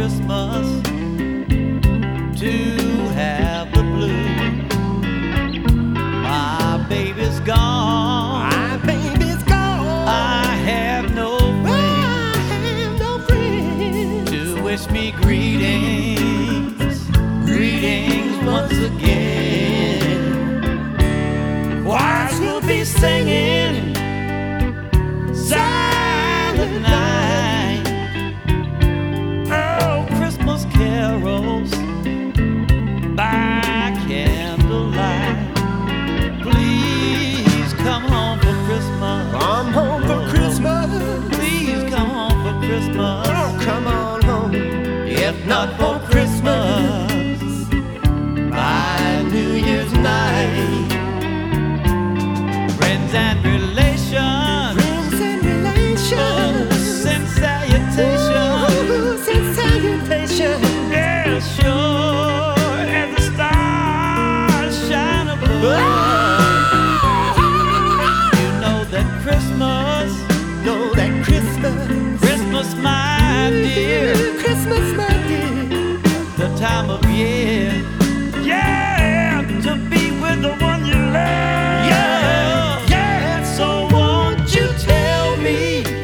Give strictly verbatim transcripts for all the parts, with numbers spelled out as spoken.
Christmas to have the blues. My baby's gone. My baby's gone. I have no friends. I have no friends to wish me greetings, greetings once again. Choirs will be singing Silent Night. Oh, Christmas carols by candlelight. Please come home for Christmas. Come home for Christmas. Please come home for Christmas. Oh, come on home. If not for Christmas, by New Year's night. Friends and relations, Friends and relations. oh, send salutations. Oh, send salutations. Yeah, sure as the stars shine above. You know that Christmas, Know that Christmas, Christmas, my dear, Christmas, my dear, the time of year, yeah, to be with the one you love. Yeah, yeah. So won't you tell me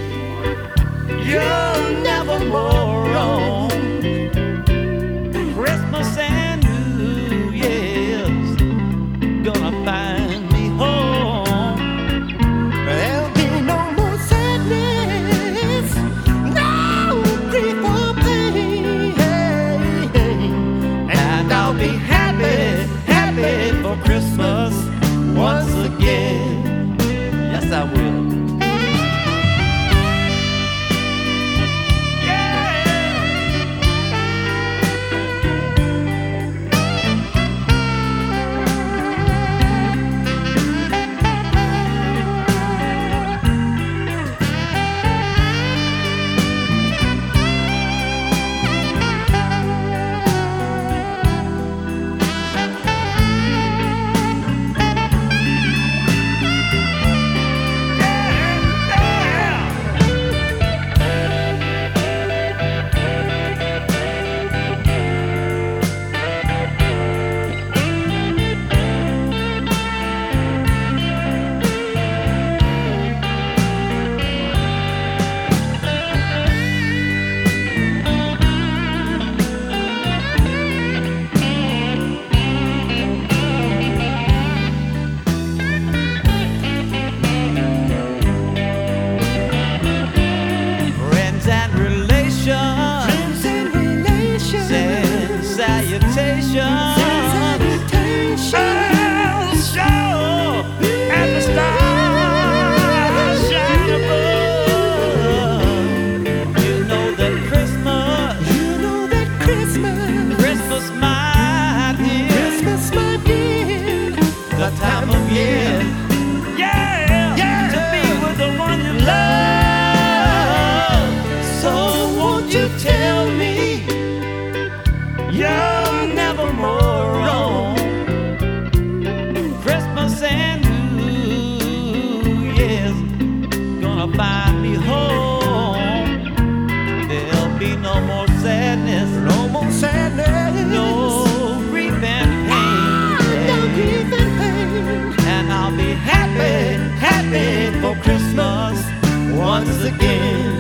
you're never more wrong? Christmas and New Year's gonna find me home. there'll be no more sadness, no grief or pain, And I'll be happy, happy for Christmas once again. Yes, I will. Friends and relations, friends and relations, send salutations. salutations. Oh, sure as the stars shine above. You know that Christmas, You know that Christmas, Christmas, my dear, Christmas, my dear, the time of year, yeah, Yeah. to be with the one you love. So won't you tell me you're never more wrong? Christmas and New Year's gonna find me home. There'll be no more sadness, no more sadness, no grief and pain. no grief and pain. And I'll be happy, happy for Christmas once again.